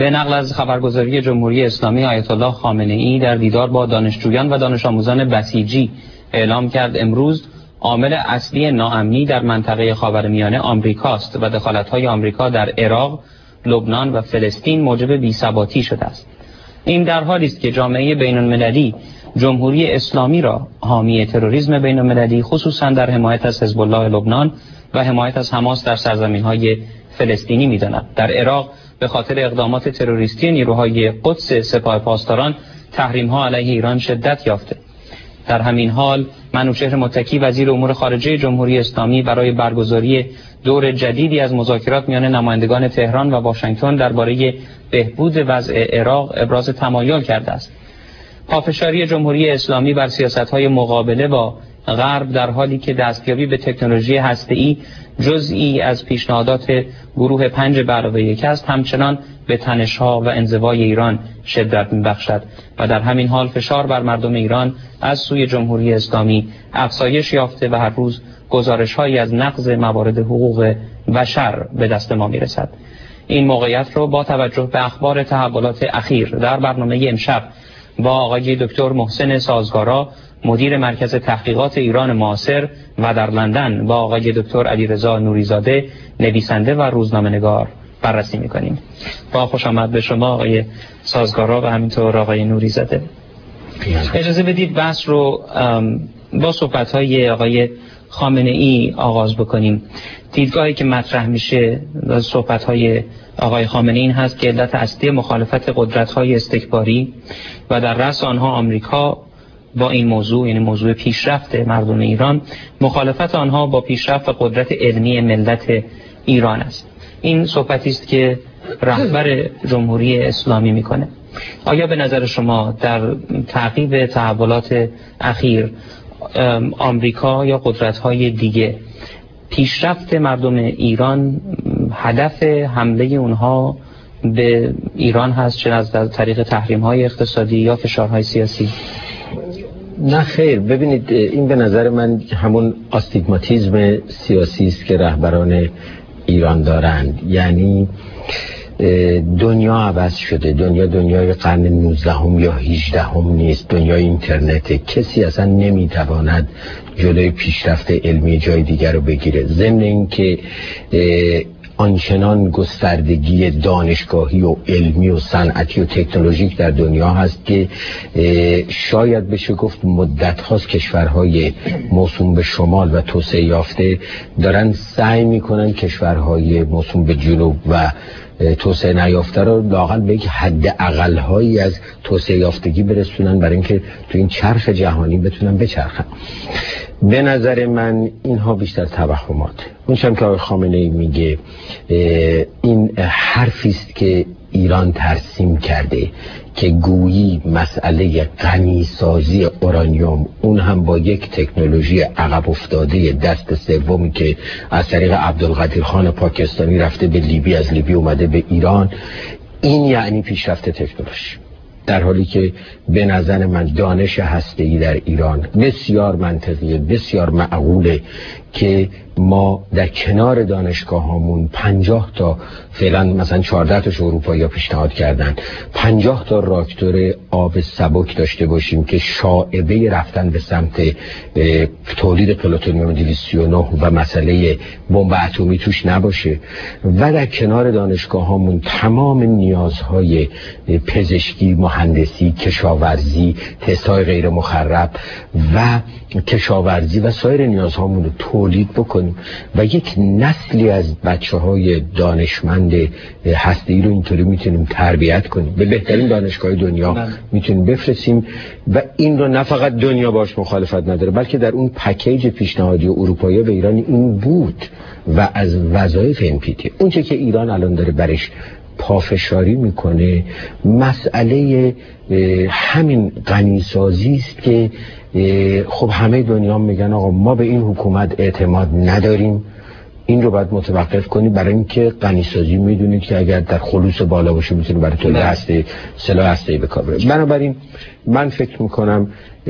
به نقل از خبرگزاری جمهوری اسلامی، آیت الله خامنه ای در دیدار با دانشجویان و دانش آموزان بسیجی اعلام کرد امروز عامل اصلی ناامنی در منطقه خاورمیانه آمریکاست و دخالت‌های آمریکا در عراق، لبنان و فلسطین موجب بی‌ثباتی شده است. این در حالی است که جامعه بین‌المللی جمهوری اسلامی را حامی تروریسم بین‌المللی خصوصا در حمایت از حزب الله لبنان و حمایت از حماس در سرزمین‌های فلسطینی می‌داند. در عراق به خاطر اقدامات تروریستی نیروهای قدس سپاه پاسداران تحریم‌ها علیه ایران شدت یافته. در همین حال منوچهر متکی وزیر امور خارجه جمهوری اسلامی برای برگزاری دور جدیدی از مذاکرات میان نمایندگان تهران و واشنگتن درباره بهبود وضع عراق ابراز تمایل کرده است. پافشاری جمهوری اسلامی بر سیاست‌های مقابله با غرب در حالی که دستیابی به تکنولوژی هسته‌ای جزئی از پیشنهادات گروه 5+1 است، همچنان به تنش‌ها و انزوای ایران شدت می‌بخشد و در همین حال فشار بر مردم ایران از سوی جمهوری اسلامی افزایش یافته و هر روز گزارش‌هایی از نقض موارد حقوق بشر به دست ما می‌رسد. این موقعیت رو با توجه به اخبار تحولات اخیر در برنامه امشب با آقای دکتر محسن سازگارا، مدیر مرکز تحقیقات ایران معاصر، و در لندن با آقای دکتر علیرضا نوریزاده، نویسنده و روزنامه‌نگار بررسی می‌کنیم. با خوش آمد به شما آقای سازگارا و همینطور آقای نوریزاده. اجازه بدید بحث رو با صحبت‌های آقای خامنه ای آغاز بکنیم. دیدگاهی که مطرح میشه از صحبت‌های آقای خامنه این هست که علت اصلی مخالفت قدرت‌های استکباری و در رأس آنها آمریکا با این موضوع، یعنی موضوع پیشرفت مردم ایران، مخالفت آنها با پیشرفت قدرت علمی ملت ایران است. این صحبتی است که رهبر جمهوری اسلامی میکنه. آیا به نظر شما در تعقیب تحولات اخیر آمریکا یا قدرت‌های دیگه پیشرفت مردم ایران هدف حمله اونها به ایران هست، چه از طریق تحریم‌های اقتصادی یا فشارهای سیاسی؟ نه خیر، ببینید این به نظر من همون آستیگماتیزم سیاسی است که رهبران ایران دارند. یعنی دنیا عوض شده، دنیای قرن 19 یا 18 نیست، دنیای اینترنت. کسی اصلا نمیتواند جلوی پیشرفت علمی جای دیگر رو بگیره. ضمن اینکه آنچنان گستردگی دانشگاهی و علمی و صنعتی و تکنولوژیک در دنیا هست که شاید بشه گفت مدت هاست کشورهای موسوم به شمال و توسعه یافته دارن سعی میکنن کشورهای موسوم به جنوب و توسعه نیافته رو لااقل به یک حد اقل هایی از توسعه یافتگی برسونن برای اینکه تو این چرخ جهانی بتونن بچرخن. به نظر من اینها بیشتر توهمات. اونچه که آقای خامنه ای میگه این حرفی است که ایران ترسیم کرده که گویی مسئله غنیسازی اورانیوم، اون هم با یک تکنولوژی عقب افتاده دست سومی که از طریق عبدالقدیر خان پاکستانی رفته به لیبی، از لیبی اومده به ایران، این یعنی پیشرفت تکنولوژی. در حالی که به نظر من دانش هسته‌ای در ایران بسیار منطقیه، بسیار معقوله که ما در کنار دانشگاه هامون 50 تا فعلا مثلا 14 تاش اروپایی ها پیشنهاد کردن 50 تا راکتور آب سبک داشته باشیم که شائبه رفتن به سمت تولید پلوتونیوم 239 و مسئله بمب اتمی توش نباشه و در کنار دانشگاه هامون تمام نیازهای پزشکی، مهندسی، کشاورزی، تست‌های غیر مخرب و کشاورزی و سایر نیازهامون رو تولید بکنیم و یک نسلی از بچه‌های دانشمند هسته‌ای رو اینطوری میتونیم تربیت کنیم، به بهترین دانشگاه دنیا میتونیم بفرستیم و این رو نه فقط دنیا باش مخالفت نداره بلکه در اون پکیج پیشنهادی اروپایی به ایران این بود و از وظایف NPT. اون چه که ایران الان داره برش پافشاری میکنه مسئله همین غنیسازی است که خب همه دنیا میگن آقا ما به این حکومت اعتماد نداریم، این رو باید متوقف کنیم، برای اینکه غنیسازی میدونید که اگر در خلوص بالا باشه میتونه برای تولید هسته سلاح هسته‌ای به کار بره. بنابراین من فکر میکنم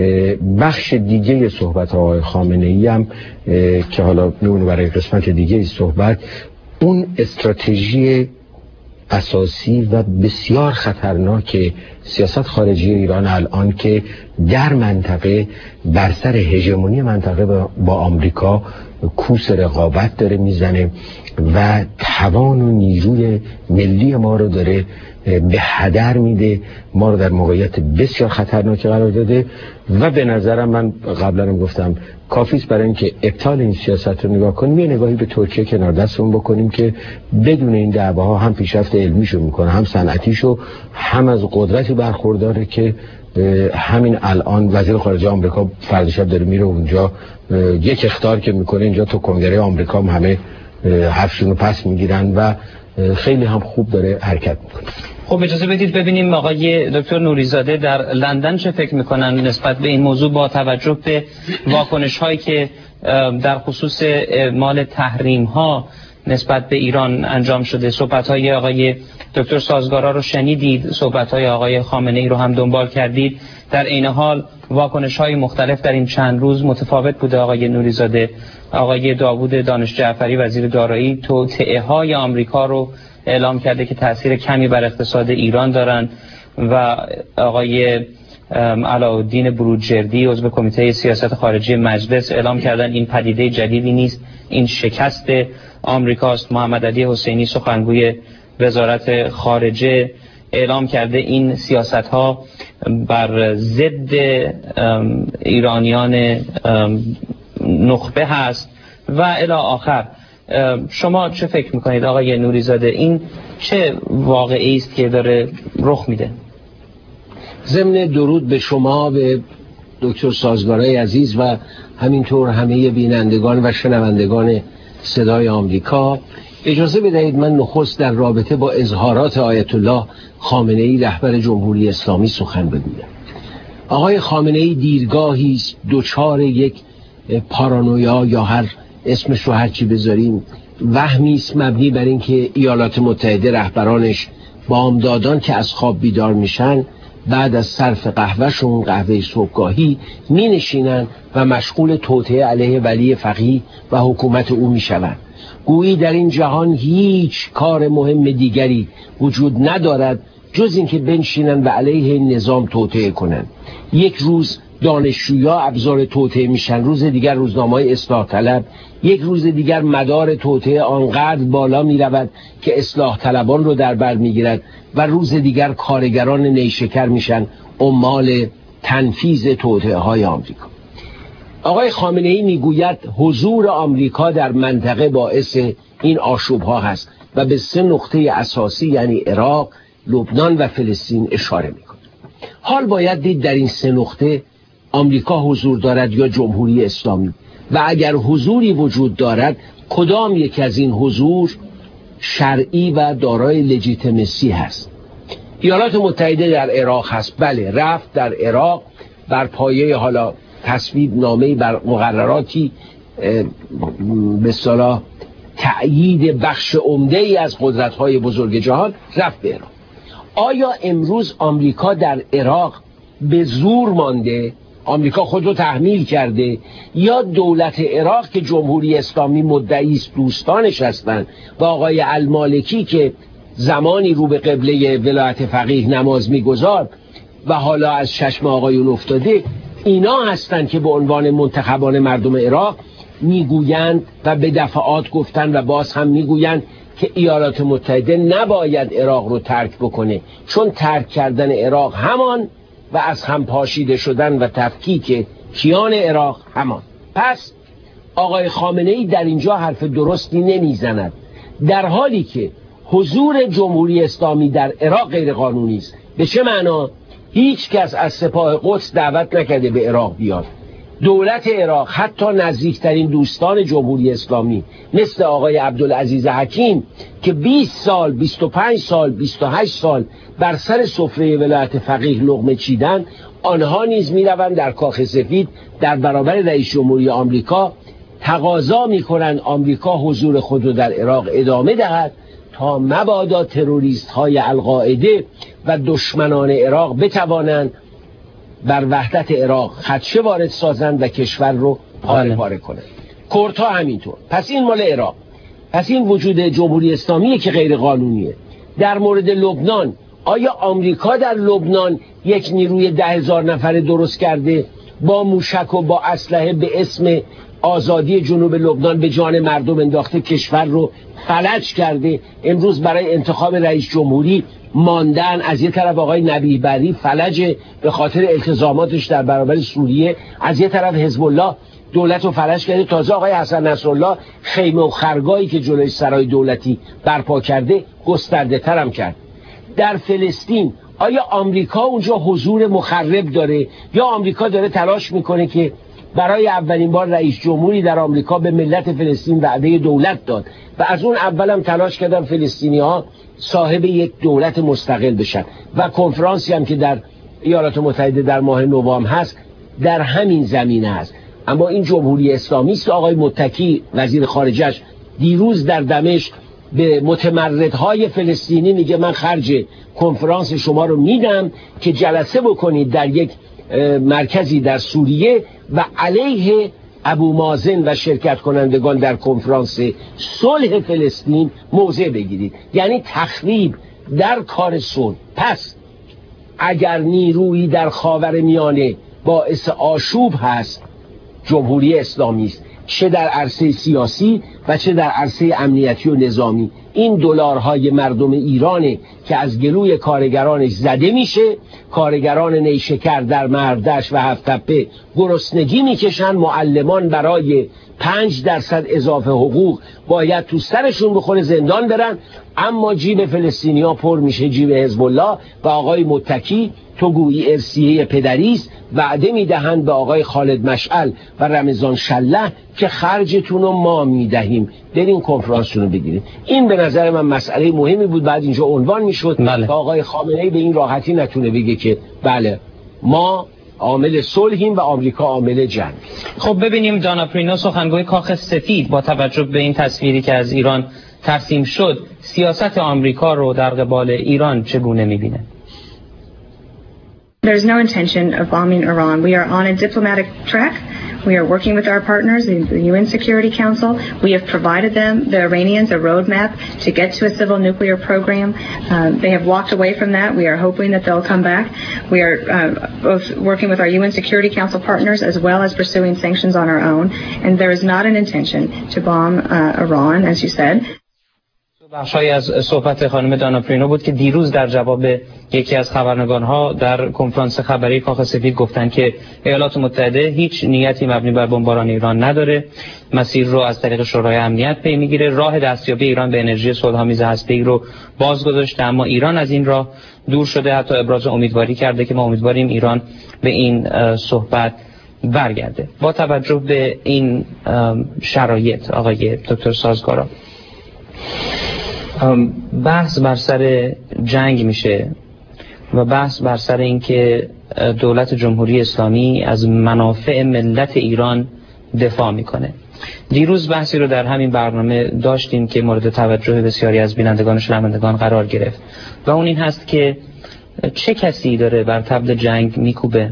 بخش دیگه صحبت آقای خامنه ای هم که حالا میمونه برای قسمت دیگه صحبت، اون استراتژی اساسی و بسیار خطرناک سیاست خارجی ایران الان که در منطقه بر سر هژمونی منطقه با آمریکا کوس رقابت داره میزنه و توان و نیروی ملی ما رو داره به هدر میده، ما رو در موقعیت بسیار خطرناکی قرار داده و به نظرم من قبلا هم گفتم کافیست برای اینکه ابطال این سیاست رو نگاه کنیم یه نگاهی به ترکیه کنار دستمون بکنیم که بدون این دعواها هم پیشرفت علمیشو میکنه، هم صنعتیشو، هم از قدرتی برخورداره که همین الان وزیر خارجه آمریکا فردا شب داره میره اونجا، یک اخطار که میکنه اینجا تو کنگره آمریکا هم همه حرفشونو پس میگیرن و خیلی هم خوب داره حرکت میکنه. خب اجازه بدید ببینیم آقای دکتر نوری‌زاده در لندن چه فکر میکنن نسبت به این موضوع با توجه به واکنش هایی که در خصوص اعمال تحریم ها نسبت به ایران انجام شده. صحبت های آقای دکتر سازگارا رو شنیدید، صحبت های آقای خامنه ای رو هم دنبال کردید. در این حال واکنش های مختلف در این چند روز متفاوت بوده. آقای نوری‌زاده، آقای داوود دانش جعفری وزیر دارایی توطئه های آمریکا رو اعلام کرده که تأثیر کمی بر اقتصاد ایران دارند و آقای علاءالدین بروجردی عضو کمیته سیاست خارجی مجلس اعلام کردن این پدیده جدیدی نیست، این شکست آمریکاست. محمد علی حسینی سخنگوی وزارت خارجه اعلام کرده این سیاست ها بر ضد ایرانیان نخبه هست و الی آخر. شما چه فکر میکنید آقای نوری‌زاده؟ این چه واقعی است که داره رخ میده؟ ضمن درود به شما، به دکتر سازگارای عزیز و همینطور همه بینندگان و شنوندگان صدای آمریکا، اجازه بدهید من نخست در رابطه با اظهارات آیت الله خامنه ای رهبر جمهوری اسلامی سخن بگویم. آقای خامنه ای دیرگاهی است دچار یک پارانویا یا هر اسمش رو هرچی بذاریم وهمی است مبنی بر اینکه ایالات متحده رهبرانش بامدادان که از خواب بیدار میشن بعد از صرف قهوهشون، قهوه صبحگاهی، می نشینن و مشغول توطئه علیه ولی فقیه و حکومت او می شوند. گویی در این جهان هیچ کار مهم دیگری وجود ندارد جز اینکه بنشینن و علیه این نظام توطئه کنند. یک روز دانشجویا ابزار توطئه میشن، روز دیگر روزنامه‌های اصلاح طلب، یک روز دیگر مدار توطئه آنقدر بالا می رود که اصلاح طلبان رو در بر می گیرد و روز دیگر کارگران نیشکر میشن عمال تنفیذ توطئه های آمریکا. آقای خامنه ای میگوید حضور آمریکا در منطقه باعث این آشوب‌ها هست و به 3 نقطه اساسی یعنی عراق، لبنان و فلسطین اشاره میکنه. حال باید دید در این 3 نقطه آمریکا حضور دارد یا جمهوری اسلامی و اگر حضوری وجود دارد کدام یک از این حضور شرعی و دارای لجیتمسی هست. ایالات متحده در عراق هست، بله، رفت در عراق بر پایه حالا تصویب نامه‌ای بر مقرراتی به اصطلاح تأیید بخش عمده‌ای از قدرت‌های بزرگ جهان رفت به عراق. آیا امروز آمریکا در عراق به زور مانده؟ آمریکا خود رو تحمیل کرده یا دولت عراق که جمهوری اسلامی مدعی است دوستانش هستند و آقای المالکی که زمانی رو به قبله ولایت فقیه نماز میگذار و حالا از چشم آقایون افتاده، اینا هستند که به عنوان منتخبان مردم عراق میگویند و به دفعات گفتن و باز هم میگویند که ایالات متحده نباید عراق رو ترک بکنه، چون ترک کردن عراق همان و از هم پاشیده شدن و تفکیک کیان عراق همان. پس آقای خامنه ای در اینجا حرف درستی نمیزند، در حالی که حضور جمهوری اسلامی در عراق غیر قانونی است. به چه معنا؟ هیچ کس از سپاه قدس دعوت نکرده به عراق بیاد. دولت عراق حتی نزدیکترین دوستان جمهوری اسلامی مثل آقای عبدالعزیز حکیم که 20 سال، 25 سال، 28 سال بر سر سفره ولایت فقیه لقمه چیدن، آنها نیز میروند در کاخ سفید در برابر رئیس جمهوری آمریکا تقاضا میکنند آمریکا حضور خود را در عراق ادامه دهد تا مبادا تروریست های القاعده و دشمنان عراق بتوانند بر وحدت عراق خدشه وارد سازند و کشور رو پاره پاره کنند. کردها همینطور. پس این مال عراق. پس این وجود جمهوری اسلامی که غیر قانونیه. در مورد لبنان، آیا آمریکا در لبنان یک نیروی 10,000 نفره درست کرده با موشک و با اسلحه به اسم آزادی جنوب لبنان به جان مردم انداخته، کشور رو فلج کرده؟ امروز برای انتخاب رئیس جمهوری ماندن. از یه طرف آقای نبیه بری فلج به خاطر التزاماتش در برابر سوریه، از یه طرف حزب الله دولت رو فلج کرده. تازه آقای حسن نصرالله خیمه و خرگاهی که جلوی سرای دولتی برپا کرده گسترده ترم کرد. در فلسطین آیا آمریکا اونجا حضور مخرب داره یا آمریکا داره تلاش میکنه که برای اولین بار رئیس جمهوری در آمریکا به ملت فلسطین وعده دولت داد و از اون اولم تلاش کردن فلسطینی‌ها صاحب یک دولت مستقل بشن و کنفرانسی هم که در ایالات متحده در ماه نوامبر هست در همین زمینه هست. اما این جمهوری اسلامی است. آقای متکی وزیر خارجه‌اش دیروز در دمشق به متمردهای فلسطینی میگه من خرج کنفرانس شما رو میدم که جلسه بکنید در یک مرکزی در سوریه و علیه ابو مازن و شرکت کنندگان در کنفرانس صلح فلسطین موضع بگیرید. یعنی تخریب در کار صلح. پس اگر نیرویی در خاورمیانه باعث آشوب هست جمهوری اسلامی است، چه در عرصه سیاسی و چه در عرصه امنیتی و نظامی. این دلارهای مردم ایرانه که از گلوی کارگرانش زده میشه. کارگران نیشکر در مردش و هفت‌تپه گرسنگی میکشن. معلمان برای 5% اضافه حقوق باید تو سرشون بخوره زندان برن، اما جیب فلسطینیا پر میشه، جیب حزب الله. و آقای متکی تو گویی ارسیه پدریست، وعده میدهند به آقای خالد مشعل و رمضان شله که خرجتون رو ما میدهیم، برین کنفرانستون رو بگیرید. این به نظر من مسئله مهمی بود، بعد اینجا عنوان میشد که آقای خامنه‌ای به این راحتی نتونه بگه که بله ما عامل صلحیم و آمریکا عامل جنگ. خب ببینیم دانا پرینو، سخنگوی کاخ سفید، با توجه به این تصویری که از ایران ترسیم شد، سیاست آمریکا رو در قبال ایران چگونه میبینه؟ There's no intention of bombing Iran. We are on a diplomatic track. We are working with our partners in the UN Security Council. We have provided them, the Iranians, a roadmap to get to a civil nuclear program. They have walked away from that. We are hoping that they'll come back. We are both working with our UN Security Council partners as well as pursuing sanctions on our own. And there is not an intention to bomb Iran, as you said. بخشی از صحبت خانم دانا پرینو بود که دیروز در جواب یکی از خبرنگارها در کنفرانس خبری کاخ سفید گفتن که ایالات متحده هیچ نیتی مبنی بر بمباران ایران نداره، مسیر رو از طریق شورای امنیت پی میگیره، راه دستیابی ایران به انرژی صلح‌آمیز هسته‌ای رو باز گذاشته، اما ایران از این راه دور شده. حتی ابراز امیدواری کرده که ما امیدواریم ایران به این صحبت برگرده. با توجه به این شرایط آقای دکتر سازگارا، بحث بر سر جنگ میشه و بحث بر سر اینکه دولت جمهوری اسلامی از منافع ملت ایران دفاع میکنه. دیروز بحثی رو در همین برنامه داشتیم که مورد توجه بسیاری از بینندگان و شنوندگان قرار گرفت و اون این هست که چه کسی داره بر طبل جنگ میکوبه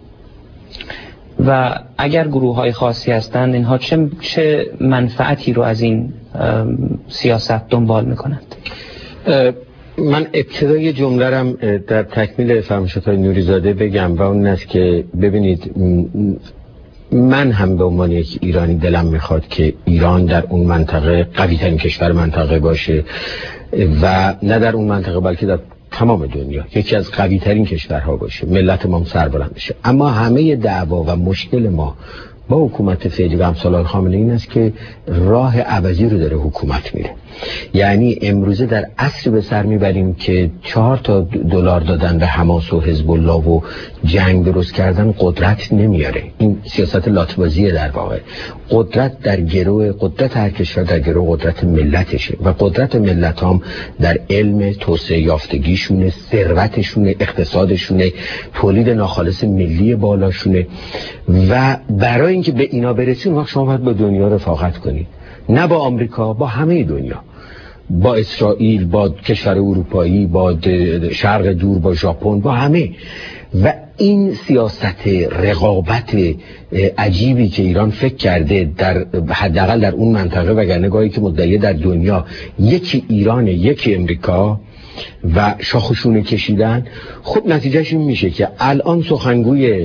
و اگر گروه‌های خاصی هستند اینها چه منفعتی رو از این سیاست دنبال میکنند؟ من ابتدای جمله رم در تکمیل فرمایشات نوریزاده بگم و اون است که ببینید من هم به عنوان یک ایرانی دلم میخواد که ایران در اون منطقه قوی ترین کشور منطقه باشه و نه در اون منطقه بلکه در تمام دنیا یکی از قوی ترین کشورها باشه، ملت ما سربلند بشه. اما همه دعوا و مشکل ما با حکومت فعلی و امثال خامنه‌ای این است که راه عوضی رو داره حکومت میره. یعنی امروزه در عصر به سر میبریم که 4 دلار دادن به حماس و حزب الله و جنگ درست کردن قدرت نمیاره. این سیاست لاتبازیه در واقع. قدرت در گروه، قدرت هر کشور در گروه قدرت ملتشه و قدرت ملت هم در علم توسعه یافتگیشونه، ثروتشونه، اقتصادشونه، تولید ناخالص ملی بالاشونه و برای اینکه به اینا برسیم وقت شما باید با دنیا رفاقت کنید، نه با آمریکا، با همه دنیا، با اسرائیل، با کشور اروپایی، با شرق دور، با ژاپن، با همه. و این سیاست رقابت عجیبی که ایران فکر کرده در حداقل در اون منطقه، وگرنه گاهی که مدعی در دنیا یکی ایران یکی امریکا، و شاخشونه کشیدن، خب نتیجهش این میشه که الان سخنگوی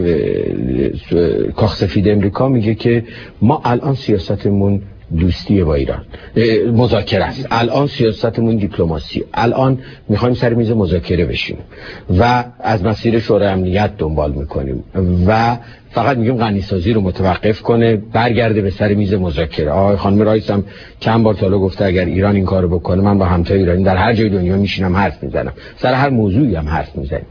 کاخ سفید امریکا میگه که ما الان سیاستمون دوستی با ایران، مذاکره است، الان سیاستمون دیپلماسی، الان میخوایم سر میز مذاکره بشیم و از مسیر شورای امنیت دنبال میکنیم و فقط میگیم غنیسازی رو متوقف کنه، برگرده به سر میز مذاکره. آقای خانم رئیس هم چند بار تا حالا گفته اگر ایران این کارو بکنه من با همتای ایرانی در هر جای دنیا میشینم حرف میزنم، سر هر موضوعی هم حرف میزنیم.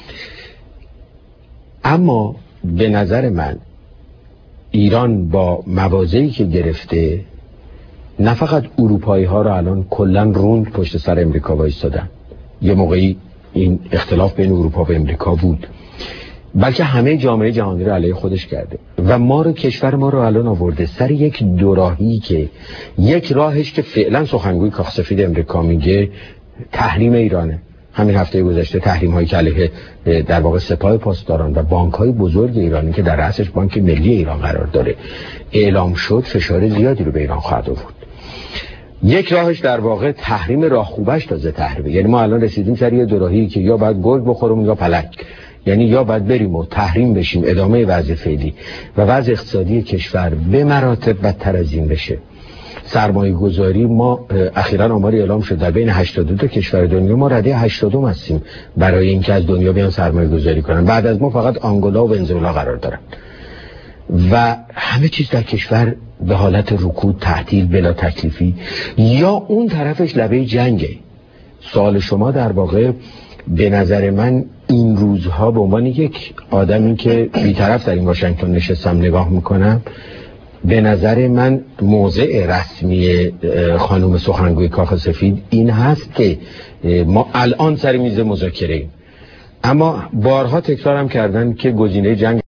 اما به نظر من ایران با مواضعی که گرفته نه فقط اروپایی ها رو الان کلا روند پشت سر امریکا وایستادن، یه موقعی این اختلاف بین اروپا و امریکا بود، بلکه همه جامعه جهانی رو علیه خودش کرده و ما رو، کشور ما رو الان آورده سر یک دوراهی که یک راهش که فعلا سخنگوی کاخ سفید امریکا میگه تحریم ایرانه. همین هفته گذشته تحریم هایی که علیه در واقع سپاه پاسداران و بانک های بزرگ ایرانی که در رأسش بانک ملی ایران قرار داره اعلام شد، فشار زیادی رو به ایران خواهد آورد. یک راهش در واقع تحریم راه خوبش تازه تحریمه، یعنی ما الان رسیدیم سر یه دوراهی که یا باید گرگ بخوریم یا پلک، یعنی یا باید بریم و تحریم بشیم، ادامه وضع فعلی و وضع اقتصادی کشور به مراتب بدتر از این بشه. سرمایه گذاری ما اخیراً آماری اعلام شد در بین 82 کشور دنیا ما رده 80 هستیم برای اینکه از دنیا بیان سرمایه گذاری کنن. بعد از ما فقط آنگولا و ونزوئلا قرار دارن و همه چیز در کشور به حالت رکود، تعطیل، بلا تکلیفی، یا اون طرفش لبه جنگه. سوال شما در واقع به نظر من این روزها به عنوان یک آدمی که بی‌طرف در این واشنگتن نشستم نگاه میکنم، به نظر من موضع رسمی خانم سخنگوی کاخ سفید این هست که ما الان سر میز مذاکره ایم، اما بارها تکرارم کردن که گزینه جنگ